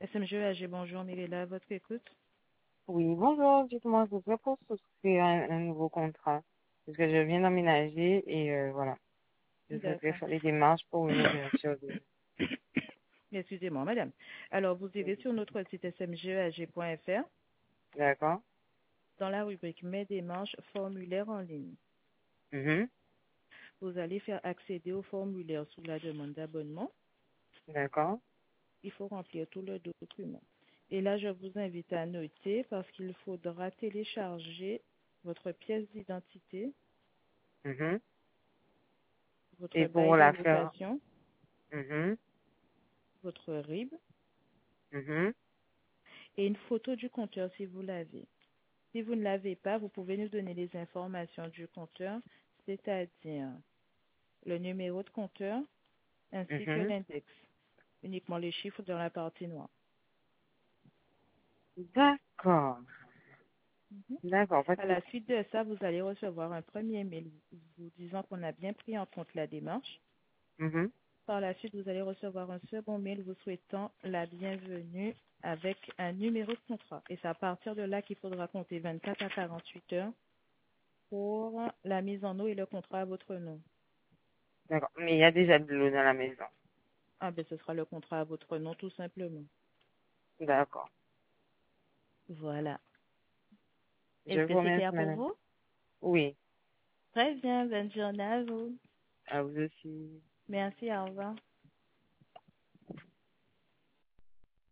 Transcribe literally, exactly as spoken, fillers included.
S M G E A G, bonjour, Mirella, à votre écoute. Oui, bonjour, dites-moi, je voudrais pour souscrire un, un nouveau contrat, parce que je viens d'emménager et euh, voilà, je souhaiterais D'accord. faire les démarches pour une ouverture de... Excusez-moi, madame. Alors, vous irez sur notre site S M G E A G point F R, D'accord? dans la rubrique Mes démarches, formulaire en ligne. Mhm. Vous allez faire accéder au formulaire sous la demande d'abonnement. D'accord? Il faut remplir tout le document. Et là, je vous invite à noter parce qu'il faudra télécharger votre pièce d'identité, Mhm. votre Et bail pour de la faire... location, Mhm. votre R I B Mhm. et une photo du compteur si vous l'avez. Si vous ne l'avez pas, vous pouvez nous donner les informations du compteur, c'est-à-dire le numéro de compteur ainsi que Mhm. l'index, uniquement les chiffres dans la partie noire. D'accord. Mhm. D'accord, pas de À la souci. suite de ça, vous allez recevoir un premier mail vous disant qu'on a bien pris en compte la démarche. Mhm. Par la suite, vous allez recevoir un second mail vous souhaitant la bienvenue avec un numéro de contrat. Et c'est à partir de là qu'il faudra compter vingt-quatre à quarante-huit heures pour la mise en eau et le contrat à votre nom. D'accord, mais il y a déjà de l'eau dans la maison. Ah ben ce sera le contrat à votre nom tout simplement. D'accord. Voilà. Je Est-ce que vous c'est remercie, clair pour madame. vous? Oui, Très bien, bonne journée à vous. à vous aussi. Merci, au revoir.